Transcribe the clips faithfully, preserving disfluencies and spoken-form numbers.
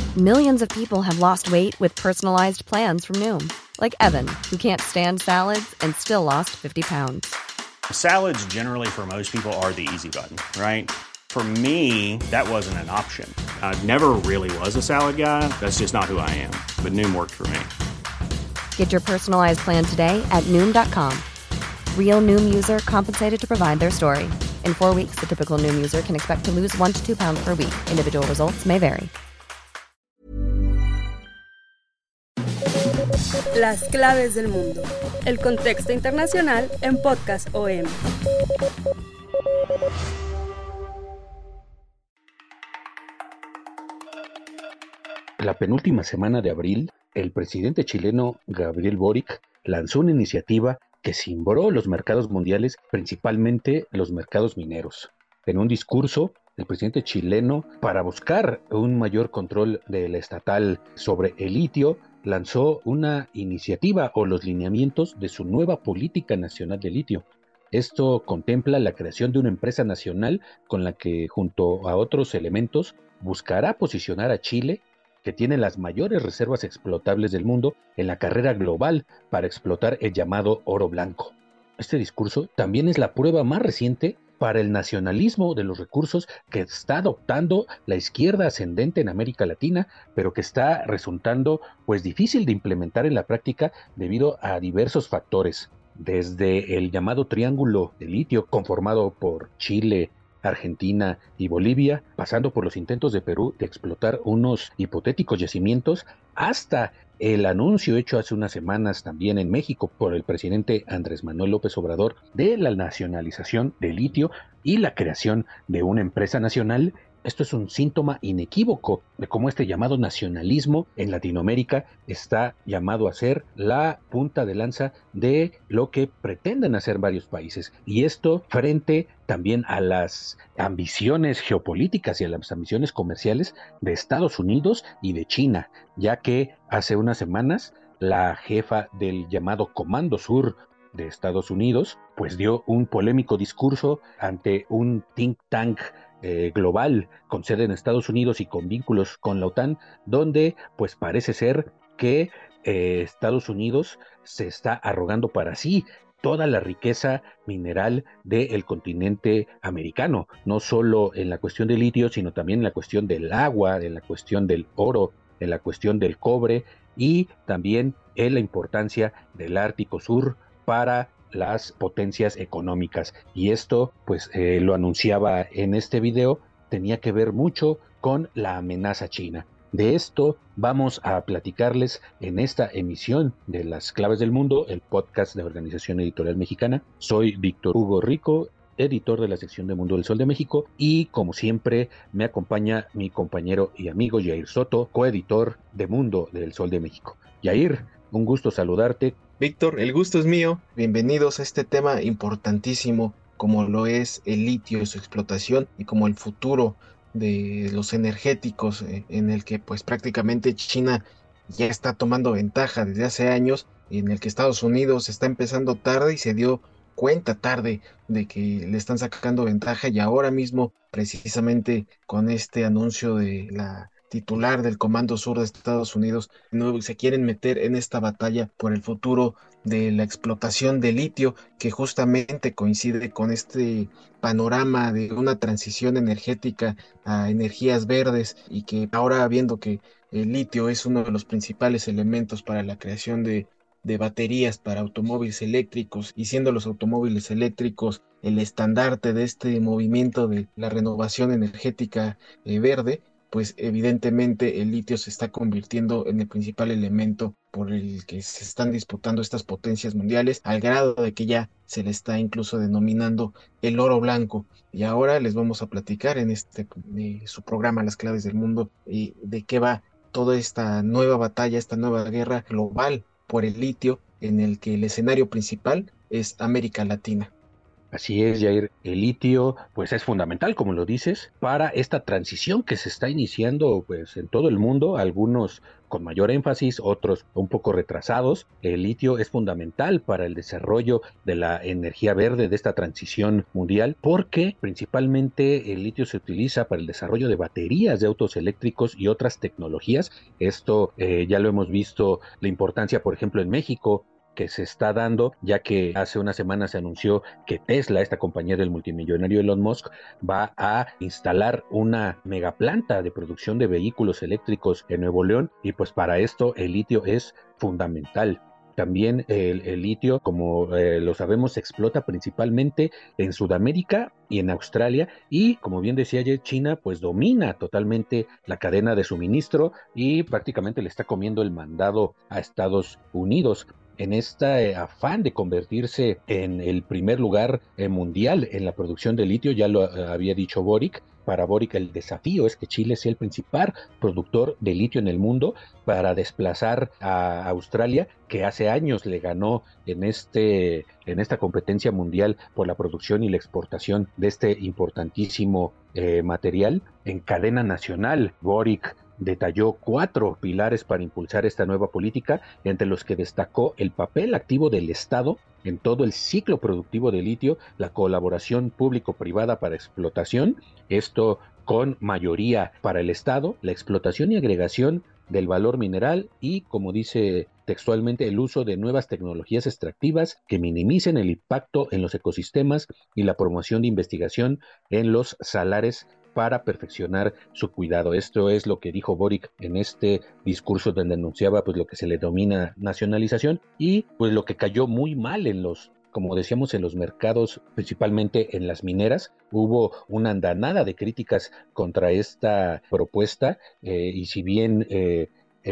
Millions of people have lost weight with personalized plans from Noom. Like Evan, who can't stand salads and still lost fifty pounds. Salads generally for most people are the easy button, right? For me, that wasn't an option. I never really was a salad guy. That's just not who I am. But Noom worked for me. Get your personalized plan today at Noom dot com. Real Noom user compensated to provide their story. In four weeks, the typical Noom user can expect to lose one to two pounds per week. Individual results may vary. Las claves del mundo. El contexto internacional en Podcast O M. La penúltima semana de abril, el presidente chileno Gabriel Boric lanzó una iniciativa que cimbró los mercados mundiales, principalmente los mercados mineros. En un discurso, el presidente chileno, para buscar un mayor control del estatal sobre el litio, lanzó una iniciativa o los lineamientos de su nueva política nacional de litio. Esto contempla la creación de una empresa nacional con la que, junto a otros elementos, buscará posicionar a Chile, que tiene las mayores reservas explotables del mundo, en la carrera global para explotar el llamado oro blanco. Este discurso también es la prueba más reciente para el nacionalismo de los recursos que está adoptando la izquierda ascendente en América Latina, pero que está resultando pues difícil de implementar en la práctica debido a diversos factores, desde el llamado triángulo de litio conformado por Chile, Argentina y Bolivia, pasando por los intentos de Perú de explotar unos hipotéticos yacimientos, hasta el anuncio hecho hace unas semanas también en México por el presidente Andrés Manuel López Obrador de la nacionalización del litio y la creación de una empresa nacional. Esto es un síntoma inequívoco de cómo este llamado nacionalismo en Latinoamérica está llamado a ser la punta de lanza de lo que pretenden hacer varios países. Y esto frente también a las ambiciones geopolíticas y a las ambiciones comerciales de Estados Unidos y de China, ya que hace unas semanas la jefa del llamado Comando Sur de Estados Unidos pues dio un polémico discurso ante un think tank Eh, global con sede en Estados Unidos y con vínculos con la OTAN, donde pues parece ser que eh, Estados Unidos se está arrogando para sí toda la riqueza mineral del continente americano, no solo en la cuestión del litio, sino también en la cuestión del agua, en la cuestión del oro, en la cuestión del cobre y también en la importancia del Ártico Sur para las potencias económicas. Y esto, pues eh, lo anunciaba en este video, tenía que ver mucho con la amenaza china. De esto vamos a platicarles en esta emisión de Las Claves del Mundo, el podcast de Organización Editorial Mexicana. Soy Víctor Hugo Rico, editor de la sección de Mundo del Sol de México, y como siempre me acompaña mi compañero y amigo Yair Soto, coeditor de Mundo del Sol de México. Yair, un gusto saludarte. Víctor, el gusto es mío. Bienvenidos a este tema importantísimo como lo es el litio y su explotación y como el futuro de los energéticos eh, en el que pues prácticamente China ya está tomando ventaja desde hace años y en el que Estados Unidos está empezando tarde y se dio cuenta tarde de que le están sacando ventaja y ahora mismo precisamente con este anuncio de la titular del Comando Sur de Estados Unidos, no se quieren meter en esta batalla por el futuro de la explotación de litio, que justamente coincide con este panorama de una transición energética a energías verdes y que ahora viendo que el litio es uno de los principales elementos para la creación de de baterías para automóviles eléctricos y siendo los automóviles eléctricos el estandarte de este movimiento de la renovación energética eh, verde, pues evidentemente el litio se está convirtiendo en el principal elemento por el que se están disputando estas potencias mundiales, al grado de que ya se le está incluso denominando el oro blanco. Y ahora les vamos a platicar en este eh, su programa Las Claves del Mundo y de qué va toda esta nueva batalla, esta nueva guerra global por el litio, en el que el escenario principal es América Latina. Así es, Jair. El litio, pues es fundamental, como lo dices, para esta transición que se está iniciando, pues en todo el mundo, algunos con mayor énfasis, otros un poco retrasados. El litio es fundamental para el desarrollo de la energía verde, de esta transición mundial, porque principalmente el litio se utiliza para el desarrollo de baterías de autos eléctricos y otras tecnologías. Esto eh, ya lo hemos visto, la importancia, por ejemplo, en México, que se está dando, ya que hace una semana se anunció que Tesla, esta compañía del multimillonario Elon Musk, va a instalar una megaplanta de producción de vehículos eléctricos en Nuevo León, y pues para esto el litio es fundamental. También el, el litio, como eh, lo sabemos, se explota principalmente en Sudamérica y en Australia, y como bien decía ayer, China pues domina totalmente la cadena de suministro y prácticamente le está comiendo el mandado a Estados Unidos en este afán de convertirse en el primer lugar eh, mundial en la producción de litio. Ya lo uh, había dicho Boric. Para Boric el desafío es que Chile sea el principal productor de litio en el mundo, para desplazar a Australia, que hace años le ganó en, este, en esta competencia mundial por la producción y la exportación de este importantísimo eh, material. En cadena nacional, Boric detalló cuatro pilares para impulsar esta nueva política, entre los que destacó el papel activo del Estado en todo el ciclo productivo de litio, la colaboración público-privada para explotación, esto con mayoría para el Estado, la explotación y agregación del valor mineral y, como dice textualmente, el uso de nuevas tecnologías extractivas que minimicen el impacto en los ecosistemas y la promoción de investigación en los salares para perfeccionar su cuidado. Esto es lo que dijo Boric en este discurso donde anunciaba pues lo que se le denomina nacionalización, y pues lo que cayó muy mal en los, como decíamos, en los mercados, principalmente en las mineras. Hubo una andanada de críticas contra esta propuesta, eh, y si bien eh,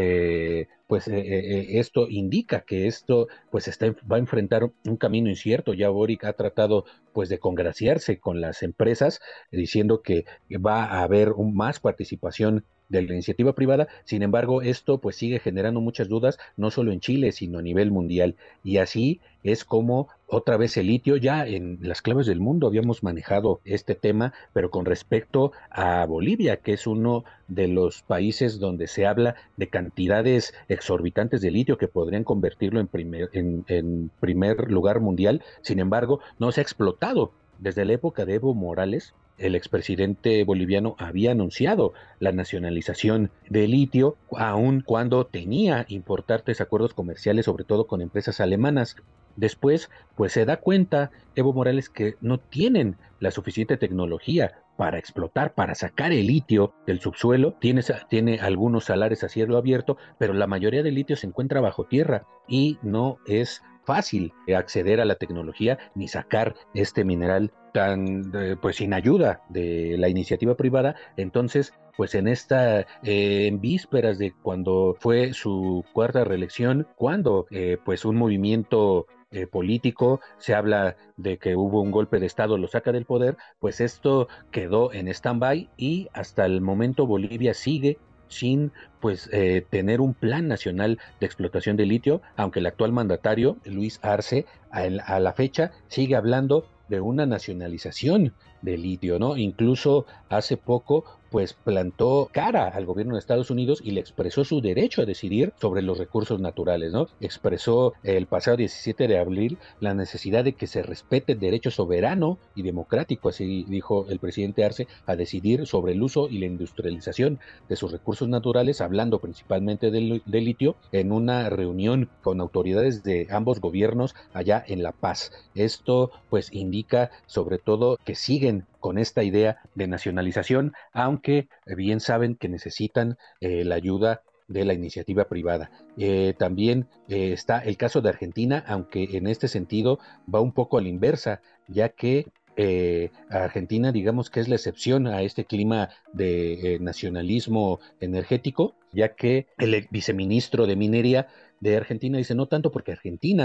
eh, pues eh, eh, esto indica que esto pues está, va a enfrentar un camino incierto. Ya Boric ha tratado pues de congraciarse con las empresas, eh, diciendo que va a haber un, más participación de la iniciativa privada. Sin embargo, esto pues sigue generando muchas dudas, no solo en Chile, sino a nivel mundial. Y así es como otra vez el litio, ya en las claves del mundo habíamos manejado este tema, pero con respecto a Bolivia, que es uno de los países donde se habla de cantidades exorbitantes de litio que podrían convertirlo en primer, en, en primer lugar mundial. Sin embargo, no se ha explotado. Desde la época de Evo Morales, el expresidente boliviano había anunciado la nacionalización de litio, aun cuando tenía importantes acuerdos comerciales, sobre todo con empresas alemanas. Después, pues se da cuenta Evo Morales que no tienen la suficiente tecnología para explotar, para sacar el litio del subsuelo. Tiene, tiene algunos salares a cielo abierto, pero la mayoría del litio se encuentra bajo tierra y no es fácil acceder a la tecnología ni sacar este mineral tan, eh, pues sin ayuda de la iniciativa privada. Entonces, pues en esta, eh, en vísperas de cuando fue su cuarta reelección, cuando eh, pues un movimiento Eh, político, se habla de que hubo un golpe de Estado, lo saca del poder, pues esto quedó en stand-by y hasta el momento Bolivia sigue sin pues eh, tener un plan nacional de explotación de litio, aunque el actual mandatario, Luis Arce, a, el, a la fecha sigue hablando de una nacionalización de litio, ¿no? Incluso hace poco pues plantó cara al gobierno de Estados Unidos y le expresó su derecho a decidir sobre los recursos naturales, ¿no? Expresó el pasado diecisiete de abril la necesidad de que se respete el derecho soberano y democrático, así dijo el presidente Arce, a decidir sobre el uso y la industrialización de sus recursos naturales, hablando principalmente del, del litio, en una reunión con autoridades de ambos gobiernos allá en La Paz. Esto pues indica sobre todo que siguen con esta idea de nacionalización, aunque bien saben que necesitan eh, la ayuda de la iniciativa privada. Eh, también eh, está el caso de Argentina, aunque en este sentido va un poco a la inversa, ya que eh, Argentina, digamos que es la excepción a este clima de eh, nacionalismo energético, ya que el viceministro de Minería de Argentina dice no tanto porque Argentina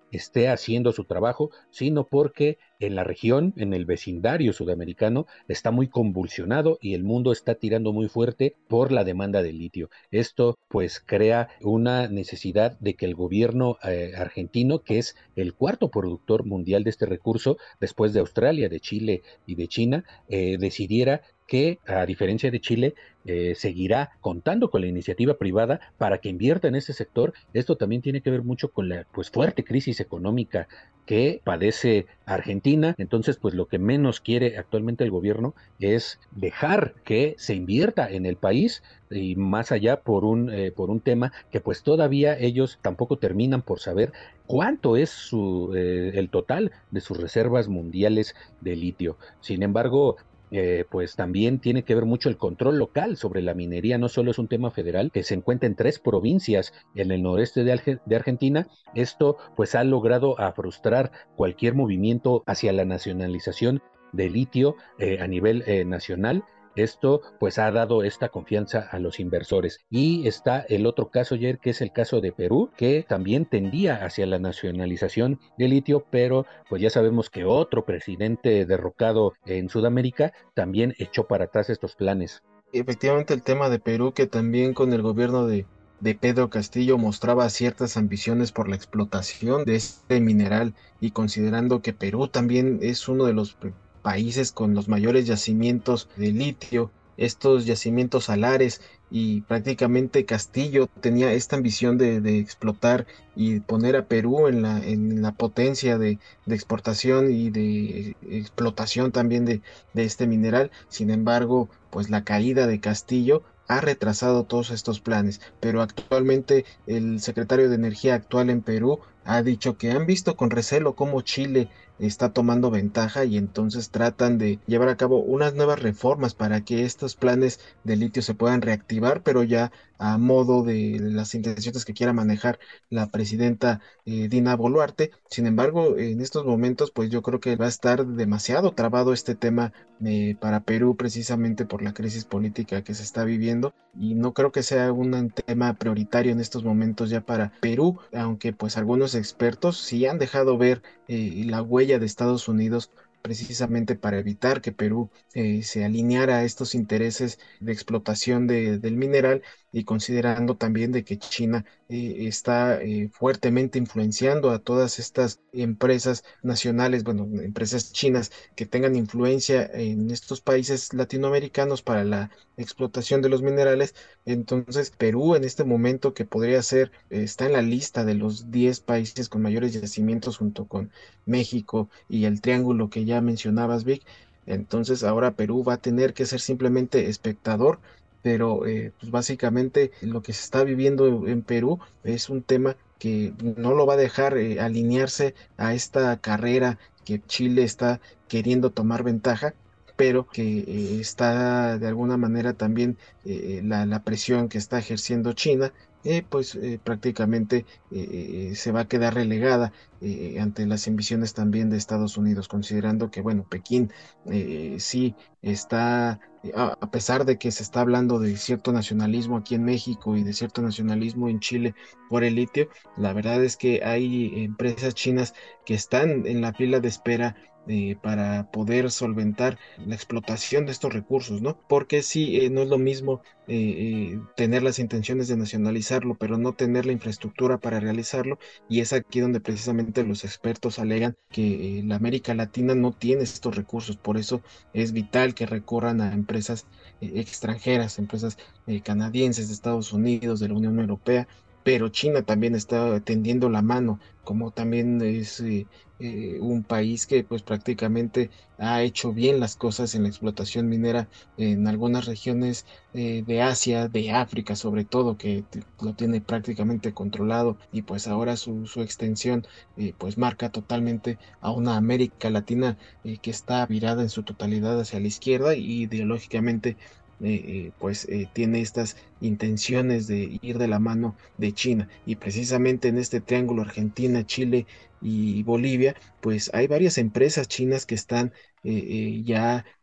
esté haciendo su trabajo, sino porque en la región, en el vecindario sudamericano, está muy convulsionado y el mundo está tirando muy fuerte por la demanda de litio. Esto pues crea una necesidad de que el gobierno eh, argentino, que es el cuarto productor mundial de este recurso, después de Australia, de Chile y de China, eh, decidiera que, a diferencia de Chile, eh, seguirá contando con la iniciativa privada para que invierta en este sector. Esto también tiene que ver mucho con la pues fuerte crisis económica que padece Argentina. Entonces, pues lo que menos quiere actualmente el gobierno es dejar que se invierta en el país y más allá por un, eh, por un tema que pues todavía ellos tampoco terminan por saber cuánto es su, eh, el total de sus reservas mundiales de litio. Sin embargo, eh, pues también tiene que ver mucho el control local sobre la minería. No solo es un tema federal que se encuentra en tres provincias en el noreste de, Arge- de Argentina. Esto pues ha logrado a frustrar cualquier movimiento hacia la nacionalización de litio eh, a nivel eh, nacional. Esto pues ha dado esta confianza a los inversores. Y está el otro caso, ayer, que es el caso de Perú, que también tendía hacia la nacionalización de litio, pero pues ya sabemos que otro presidente derrocado en Sudamérica también echó para atrás estos planes. Efectivamente, el tema de Perú, que también con el gobierno de, de Pedro Castillo mostraba ciertas ambiciones por la explotación de este mineral, y considerando que Perú también es uno de los p- países con los mayores yacimientos de litio, estos yacimientos salares, y prácticamente Castillo tenía esta ambición de, de explotar y poner a Perú en la, en la potencia de, de exportación y de explotación también de, de este mineral. Sin embargo, pues la caída de Castillo ha retrasado todos estos planes, pero actualmente el secretario de Energía actual en Perú ha dicho que han visto con recelo cómo Chile está tomando ventaja, y entonces tratan de llevar a cabo unas nuevas reformas para que estos planes de litio se puedan reactivar, pero ya a modo de las intenciones que quiera manejar la presidenta eh, Dina Boluarte. Sin embargo, en estos momentos, pues yo creo que va a estar demasiado trabado este tema eh, para Perú, precisamente por la crisis política que se está viviendo, y no creo que sea un tema prioritario en estos momentos ya para Perú, aunque pues algunos expertos sí han dejado ver eh, la huella de Estados Unidos, precisamente para evitar que Perú eh, se alineara a estos intereses de explotación de- del mineral, y considerando también de que China eh, está eh, fuertemente influenciando a todas estas empresas nacionales, bueno, empresas chinas que tengan influencia en estos países latinoamericanos para la explotación de los minerales. Entonces, Perú en este momento, que podría ser, eh, está en la lista de los diez países con mayores yacimientos junto con México y el triángulo que ya mencionabas, Vic. Entonces, ahora Perú va a tener que ser simplemente espectador, pero eh, pues básicamente lo que se está viviendo en Perú es un tema que no lo va a dejar eh, alinearse a esta carrera que Chile está queriendo tomar ventaja, pero que eh, está de alguna manera también eh, la, la presión que está ejerciendo China, eh, pues eh, prácticamente eh, eh, se va a quedar relegada eh, ante las ambiciones también de Estados Unidos, considerando que, bueno, Pekín eh, sí está, eh, a a pesar de que se está hablando de cierto nacionalismo aquí en México y de cierto nacionalismo en Chile por el litio, la verdad es que hay empresas chinas que están en la fila de espera eh, para poder solventar la explotación de estos recursos, ¿no? Porque sí, eh, no es lo mismo eh, eh, tener las intenciones de nacionalizarlo, pero no tener la infraestructura para realizarlo, y es aquí donde precisamente los expertos alegan que eh, la América Latina no tiene estos recursos. Por eso es vital que recurran a empresas eh, extranjeras, empresas eh, canadienses, de Estados Unidos, de la Unión Europea. Pero China también está tendiendo la mano, como también es eh, eh, un país que pues prácticamente ha hecho bien las cosas en la explotación minera en algunas regiones eh, de Asia, de África sobre todo, que t- lo tiene prácticamente controlado, y pues ahora su, su extensión eh, pues marca totalmente a una América Latina eh, que está virada en su totalidad hacia la izquierda, y ideológicamente eh, eh, pues eh, tiene estas intenciones de ir de la mano de China. Y precisamente en este triángulo Argentina, Chile y Bolivia, pues hay varias empresas chinas que están eh, eh, ya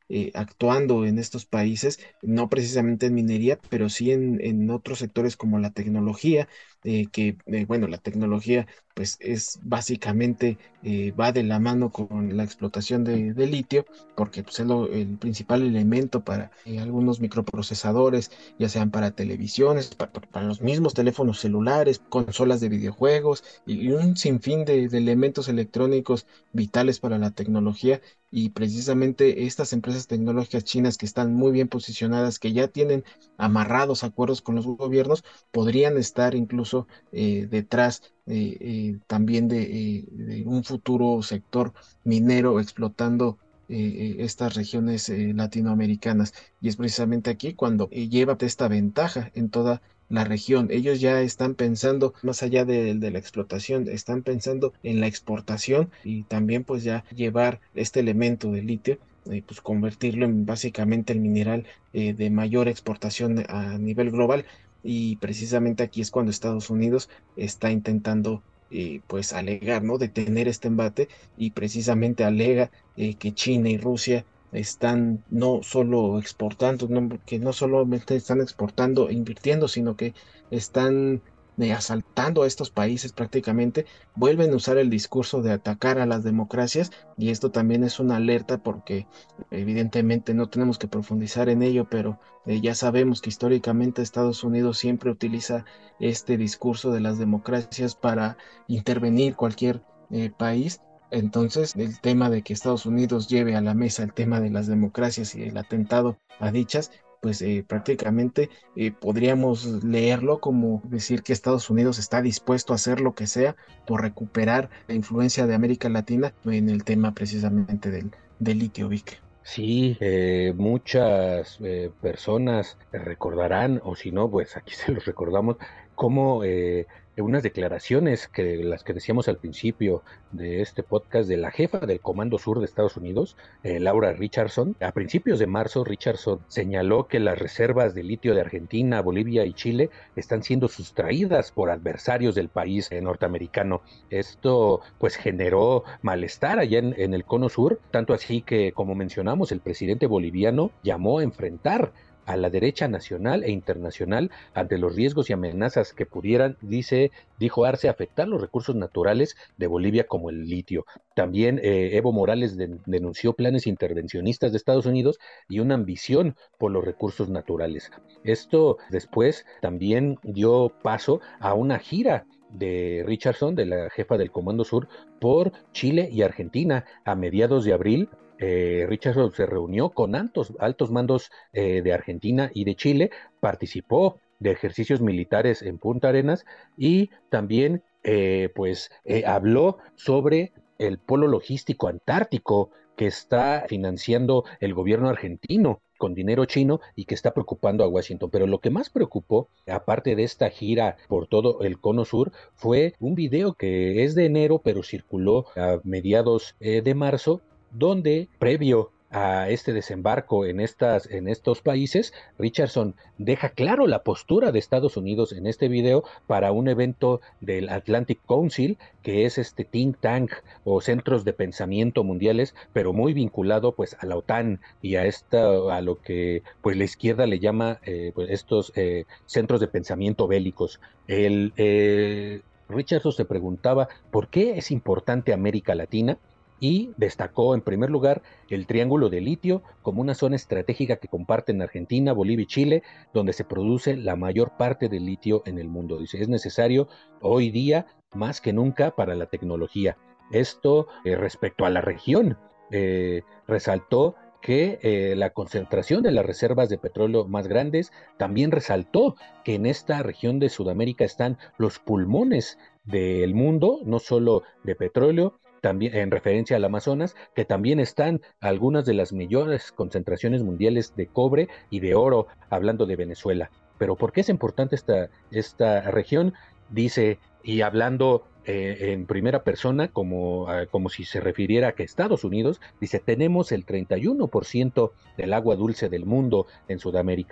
eh, actuando en estos países, no precisamente en minería, pero sí en, en otros sectores como la tecnología, eh, que, eh, bueno, la tecnología pues es básicamente, eh, va de la mano con la explotación de, de litio, porque pues, es lo- el principal elemento para eh, algunos microprocesadores, ya sean para televisiones, pa- pa- para, los mismos teléfonos celulares, consolas de videojuegos y, y un sinfín de, de elementos electrónicos vitales para la tecnología. Y precisamente estas empresas tecnológicas chinas que están muy bien posicionadas, que ya tienen amarrados acuerdos con los gobiernos, podrían estar incluso eh, detrás eh, eh, también de, eh, de un futuro sector minero explotando eh, eh, estas regiones eh, latinoamericanas. Y es precisamente aquí cuando eh, lleva esta ventaja en toda la región. Ellos ya están pensando más allá de, de la explotación, están pensando en la exportación y también pues ya llevar este elemento de litio, eh, pues convertirlo en básicamente el mineral eh, de mayor exportación a nivel global. Y precisamente aquí es cuando Estados Unidos está intentando eh, pues alegar, ¿no? Detener este embate, y precisamente alega eh, que China y Rusia están no solo exportando, no, que no solamente están exportando e invirtiendo, sino que están eh, asaltando a estos países prácticamente, vuelven a usar el discurso de atacar a las democracias, y esto también es una alerta porque evidentemente no tenemos que profundizar en ello, pero eh, ya sabemos que históricamente Estados Unidos siempre utiliza este discurso de las democracias para intervenir cualquier eh, país. Entonces, el tema de que Estados Unidos lleve a la mesa el tema de las democracias y el atentado a dichas, pues eh, prácticamente eh, podríamos leerlo como decir que Estados Unidos está dispuesto a hacer lo que sea por recuperar la influencia de América Latina en el tema precisamente del, del litio, Vic. Sí, eh, muchas eh, personas recordarán, o si no, pues aquí se los recordamos, como eh, unas declaraciones que las que decíamos al principio de este podcast de la jefa del Comando Sur de Estados Unidos, eh, Laura Richardson. A principios de marzo, Richardson señaló que las reservas de litio de Argentina, Bolivia y Chile están siendo sustraídas por adversarios del país eh, norteamericano. Esto pues generó malestar allá en, en el Cono Sur, tanto así que, como mencionamos, el presidente boliviano llamó a enfrentar a la derecha nacional e internacional ante los riesgos y amenazas que pudieran, dice, dijo Arce, afectar los recursos naturales de Bolivia como el litio. También eh, Evo Morales de, denunció planes intervencionistas de Estados Unidos y una ambición por los recursos naturales. Esto después también dio paso a una gira de Richardson, de la jefa del Comando Sur, por Chile y Argentina. A mediados de abril, eh, Richardson se reunió con altos, altos mandos eh, de Argentina y de Chile, participó de ejercicios militares en Punta Arenas y también eh, pues eh, habló sobre el polo logístico antártico que está financiando el gobierno argentino con dinero chino y que está preocupando a Washington. Pero lo que más preocupó, aparte de esta gira por todo el Cono Sur, fue un video que es de enero, pero circuló a mediados eh, de marzo, donde previo a este desembarco en, estas, en estos países, Richardson deja claro la postura de Estados Unidos en este video para un evento del Atlantic Council, que es este think tank o centros de pensamiento mundiales, pero muy vinculado pues a la OTAN y a esta, a lo que pues la izquierda le llama eh, pues, estos eh, centros de pensamiento bélicos. El eh, Richardson se preguntaba por qué es importante América Latina, y destacó en primer lugar el Triángulo de Litio como una zona estratégica que comparten Argentina, Bolivia y Chile, donde se produce la mayor parte del litio en el mundo. Dice, es necesario hoy día más que nunca para la tecnología. Esto eh, respecto a la región, eh, resaltó que eh, la concentración de las reservas de petróleo más grandes, también resaltó que en esta región de Sudamérica están los pulmones del mundo, no solo de petróleo, también en referencia al Amazonas, que también están algunas de las mayores concentraciones mundiales de cobre y de oro, hablando de Venezuela. Pero ¿por qué es importante esta, esta región? Dice, y hablando eh, en primera persona, como, eh, como si se refiriera a que Estados Unidos, dice, tenemos el treinta y uno por ciento del agua dulce del mundo en Sudamérica.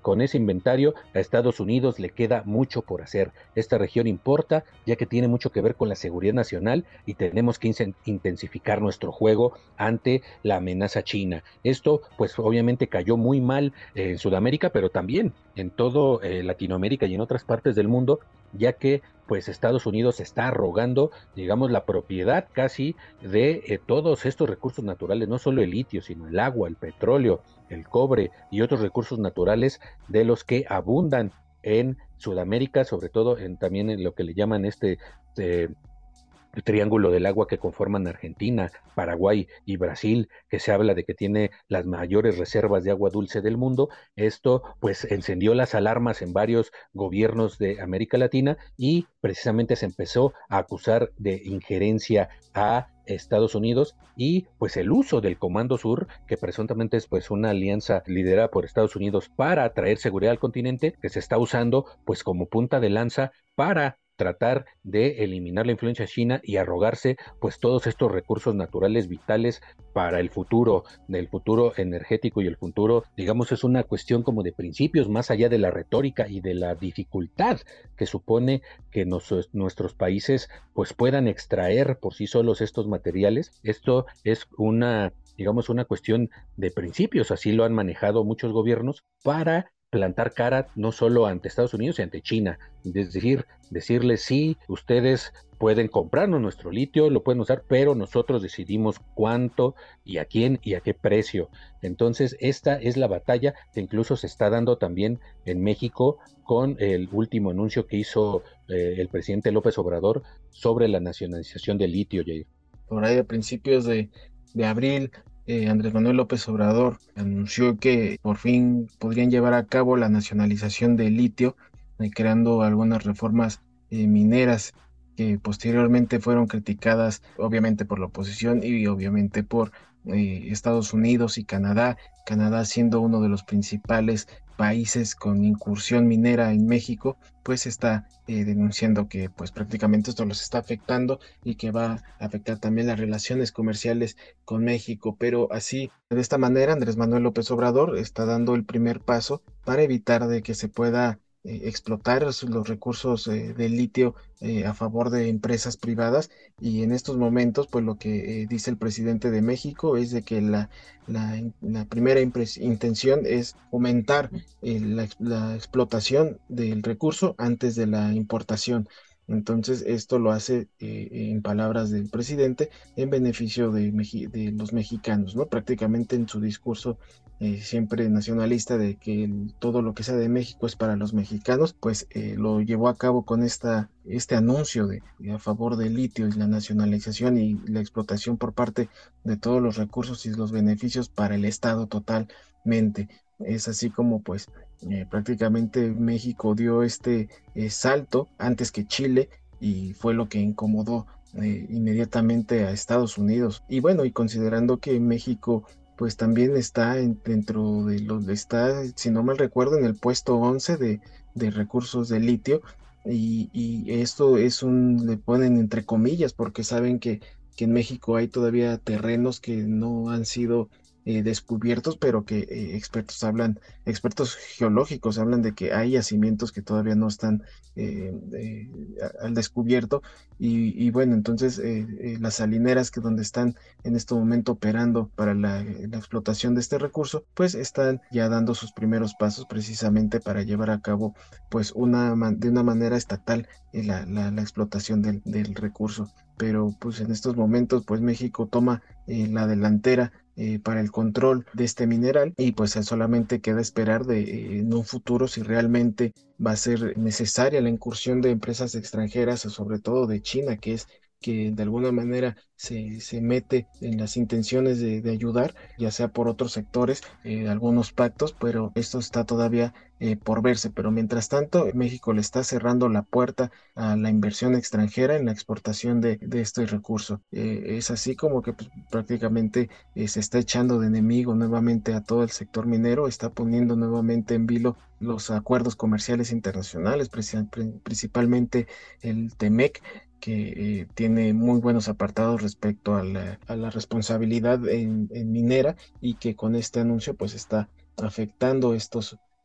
con ese inventario a Estados Unidos le queda mucho por hacer. Esta región importa, ya que tiene mucho que ver con la seguridad nacional y tenemos que intensificar nuestro juego ante la amenaza china. Esto, pues obviamente cayó muy mal en Sudamérica, pero también en todo eh, Latinoamérica y en otras partes del mundo, ya que pues Estados Unidos está arrogando, digamos, la propiedad casi de eh, todos estos recursos naturales, no solo el litio, sino el agua, el petróleo, el cobre y otros recursos naturales de los que abundan en Sudamérica, sobre todo en, también en lo que le llaman este eh, el triángulo del agua que conforman Argentina, Paraguay y Brasil, que se habla de que tiene las mayores reservas de agua dulce del mundo. Esto pues encendió las alarmas en varios gobiernos de América Latina y precisamente se empezó a acusar de injerencia a Estados Unidos y pues el uso del Comando Sur, que presuntamente es pues una alianza liderada por Estados Unidos para traer seguridad al continente, que se está usando pues como punta de lanza para tratar de eliminar la influencia china y arrogarse pues todos estos recursos naturales vitales para el futuro, del futuro energético y el futuro, digamos, es una cuestión como de principios más allá de la retórica y de la dificultad que supone que nos, nuestros países pues puedan extraer por sí solos estos materiales. Esto es una, digamos, una cuestión de principios, así lo han manejado muchos gobiernos para plantar cara no solo ante Estados Unidos y ante China, es decir, decirles sí, ustedes pueden comprarnos nuestro litio, lo pueden usar, pero nosotros decidimos cuánto y a quién y a qué precio. Entonces, esta es la batalla que incluso se está dando también en México con el último anuncio que hizo eh, el presidente López Obrador sobre la nacionalización del litio, Jair. Por ahí a principios de, de abril, Eh, Andrés Manuel López Obrador anunció que por fin podrían llevar a cabo la nacionalización del litio, eh, creando algunas reformas eh, mineras que posteriormente fueron criticadas obviamente por la oposición y obviamente por eh, Estados Unidos y Canadá, Canadá siendo uno de los principales países con incursión minera en México, pues está eh, denunciando que pues prácticamente esto los está afectando y que va a afectar también las relaciones comerciales con México, pero así, de esta manera, Andrés Manuel López Obrador está dando el primer paso para evitar de que se pueda eh, explotar los recursos eh, del litio eh, a favor de empresas privadas, y en estos momentos pues lo que eh, dice el presidente de México es de que la, la, la primera intención es aumentar eh, la, la explotación del recurso antes de la importación. Entonces esto lo hace, eh, en palabras del presidente, en beneficio de, Meji- de los mexicanos, ¿no? Prácticamente en su discurso eh, siempre nacionalista de que el- todo lo que sea de México es para los mexicanos, pues eh, lo llevó a cabo con esta, este anuncio de, de a favor del litio y la nacionalización y la explotación por parte de todos los recursos y los beneficios para el Estado totalmente. Es así como pues eh, prácticamente México dio este eh, salto antes que Chile, y fue lo que incomodó eh, inmediatamente a Estados Unidos. Y bueno, y considerando que México pues también está en, dentro de los, está, si no mal recuerdo, en el puesto once de, de recursos de litio, y, y esto es un, le ponen entre comillas, porque saben que, que en México hay todavía terrenos que no han sido eh, descubiertos, pero que eh, expertos hablan, expertos geológicos hablan de que hay yacimientos que todavía no están eh, eh, al descubierto, y, y bueno, entonces eh, eh, las salineras que donde están en este momento operando para la, la explotación de este recurso, pues están ya dando sus primeros pasos precisamente para llevar a cabo pues una, de una manera estatal eh, la, la, la explotación del, del recurso. Pero pues en estos momentos pues México toma eh, la delantera eh, para el control de este mineral, y pues solamente queda esperar de eh, en un futuro si realmente va a ser necesaria la incursión de empresas extranjeras, o sobre todo de China, que es que de alguna manera se, se mete en las intenciones de, de ayudar, ya sea por otros sectores, eh, algunos pactos, pero esto está todavía eh, por verse. Pero mientras tanto, México le está cerrando la puerta a la inversión extranjera en la exportación de, de este recurso. Eh, es así como que pues, prácticamente eh, se está echando de enemigo nuevamente a todo el sector minero, está poniendo nuevamente en vilo los acuerdos comerciales internacionales, principalmente el TEMEC, que eh, tiene muy buenos apartados respecto a la, a la responsabilidad en, en minera, y que con este anuncio pues está afectando estos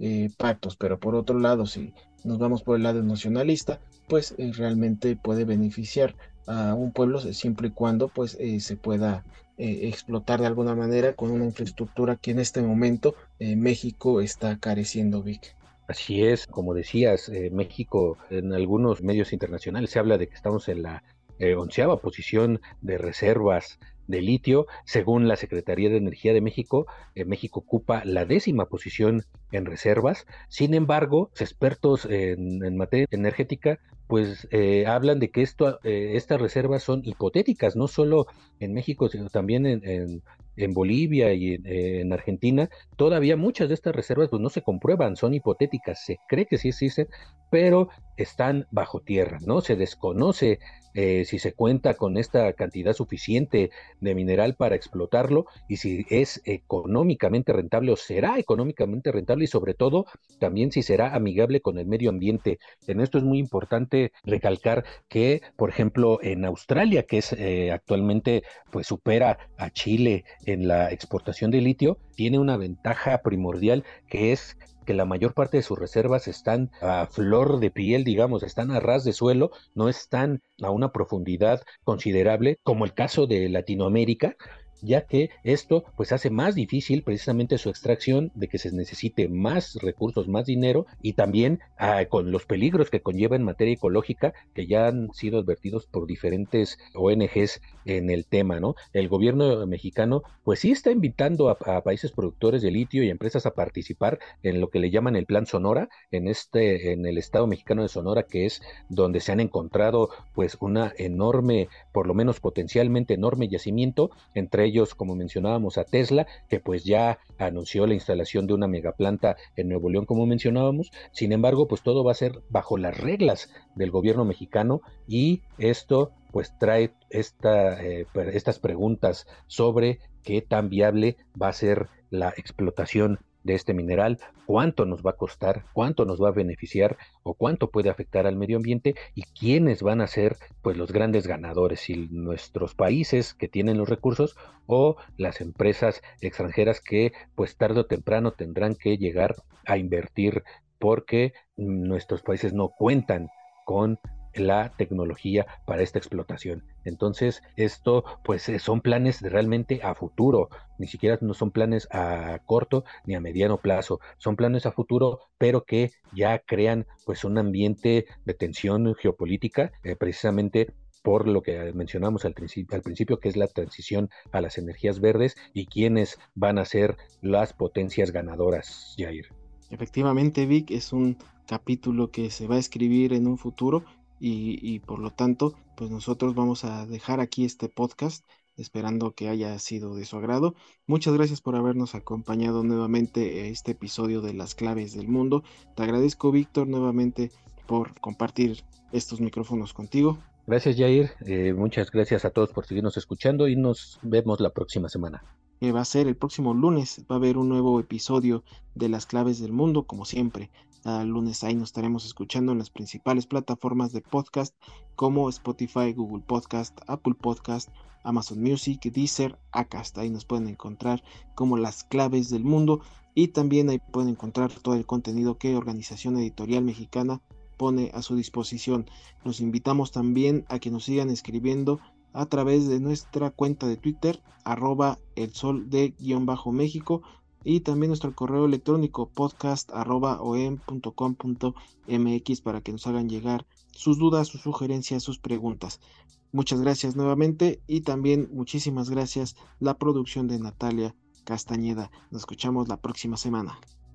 eh, pactos, pero por otro lado, si nos vamos por el lado nacionalista, pues eh, realmente puede beneficiar a un pueblo siempre y cuando pues eh, se pueda eh, explotar de alguna manera con una infraestructura que en este momento eh, México está careciendo, Vic. Así es, como decías, eh, México en algunos medios internacionales se habla de que estamos en la eh, onceava posición de reservas de litio. Según la Secretaría de Energía de México, eh, México ocupa la décima posición en reservas. Sin embargo, los expertos en, en materia energética pues eh, hablan de que esto, eh, estas reservas son hipotéticas, no solo en México, sino también en, en, en Bolivia y en, eh, en Argentina. Todavía muchas de estas reservas pues no se comprueban, son hipotéticas, se cree que sí existen, pero están bajo tierra, ¿no? Se desconoce eh, si se cuenta con esta cantidad suficiente de mineral para explotarlo y si es económicamente rentable o será económicamente rentable y sobre todo también si será amigable con el medio ambiente. En esto es muy importante recalcar que, por ejemplo, en Australia, que es eh, actualmente pues supera a Chile en la exportación de litio, tiene una ventaja primordial que es que la mayor parte de sus reservas están a flor de piel, digamos, están a ras de suelo, no están a una profundidad considerable, como el caso de Latinoamérica, ya que esto pues hace más difícil precisamente su extracción, de que se necesite más recursos, más dinero, y también ah, con los peligros que conlleva en materia ecológica, que ya han sido advertidos por diferentes O N Ges en el tema, ¿no? El gobierno mexicano pues sí está invitando a, a países productores de litio y empresas a participar en lo que le llaman el Plan Sonora, en este, en el estado mexicano de Sonora, que es donde se han encontrado pues una enorme, por lo menos potencialmente enorme yacimiento, entre ellos, como mencionábamos, a Tesla, que pues ya anunció la instalación de una megaplanta en Nuevo León, como mencionábamos. Sin embargo, pues todo va a ser bajo las reglas del gobierno mexicano, y esto pues trae esta, eh, estas preguntas sobre qué tan viable va a ser la explotación de este mineral, cuánto nos va a costar, cuánto nos va a beneficiar o cuánto puede afectar al medio ambiente, y quiénes van a ser pues los grandes ganadores, si nuestros países que tienen los recursos o las empresas extranjeras que pues tarde o temprano tendrán que llegar a invertir porque nuestros países no cuentan con la tecnología para esta explotación. Entonces, esto pues son planes realmente a futuro, ni siquiera no son planes a corto ni a mediano plazo, son planes a futuro, pero que ya crean pues un ambiente de tensión geopolítica, eh, precisamente por lo que mencionamos al principio, al principio, que es la transición a las energías verdes y quiénes van a ser las potencias ganadoras, Jair. Efectivamente, Vic, es un capítulo que se va a escribir en un futuro. Y, y por lo tanto, pues nosotros vamos a dejar aquí este podcast, esperando que haya sido de su agrado. Muchas gracias por habernos acompañado nuevamente a este episodio de Las Claves del Mundo. Te agradezco, Víctor, nuevamente por compartir estos micrófonos contigo. Gracias, Jair. Eh, muchas gracias a todos por seguirnos escuchando y nos vemos la próxima semana. Que va a ser el próximo lunes, va a haber un nuevo episodio de Las Claves del Mundo, como siempre. Cada lunes ahí nos estaremos escuchando en las principales plataformas de podcast como Spotify, Google Podcast, Apple Podcast, Amazon Music, Deezer, Acast. Ahí nos pueden encontrar como Las Claves del Mundo, y también ahí pueden encontrar todo el contenido que Organización Editorial Mexicana pone a su disposición. Los invitamos también a que nos sigan escribiendo a través de nuestra cuenta de Twitter, arroba el sol de guión bajo México, y también nuestro correo electrónico podcast arroba oem punto com punto mx para que nos hagan llegar sus dudas, sus sugerencias, sus preguntas. Muchas gracias nuevamente, y también muchísimas gracias la producción de Natalia Castañeda. Nos escuchamos la próxima semana.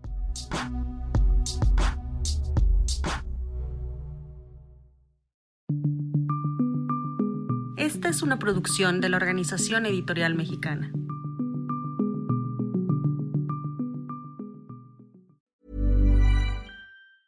Esta es una producción de la Organización Editorial Mexicana.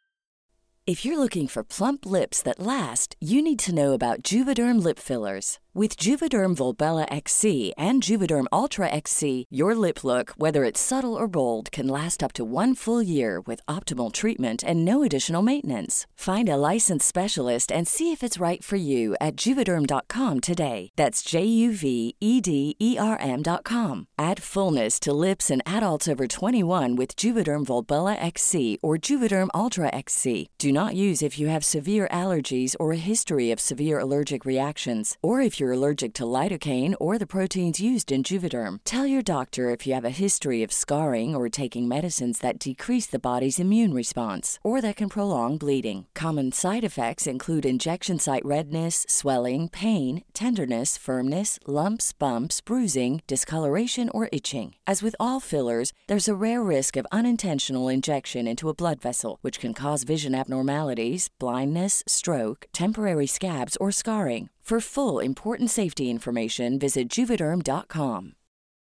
If you're looking for plump lips that last, you need to know about Juvederm lip fillers. With Juvederm Volbella X C and Juvederm Ultra X C, your lip look, whether it's subtle or bold, can last up to one full year with optimal treatment and no additional maintenance. Find a licensed specialist and see if it's right for you at Juvederm dot com today. That's J U V E D E R M dot com. Add fullness to lips in adults over twenty-one with Juvederm Volbella X C or Juvederm Ultra X C. Do not use if you have severe allergies or a history of severe allergic reactions, or if you're allergic to lidocaine or the proteins used in Juvederm. Tell your doctor if you have a history of scarring or taking medicines that decrease the body's immune response or that can prolong bleeding. Common side effects include injection site redness, swelling, pain, tenderness, firmness, lumps, bumps, bruising, discoloration, or itching. As with all fillers, there's a rare risk of unintentional injection into a blood vessel, which can cause vision abnormalities, blindness, stroke, temporary scabs, or scarring. For full, important safety information, visit Juvederm dot com.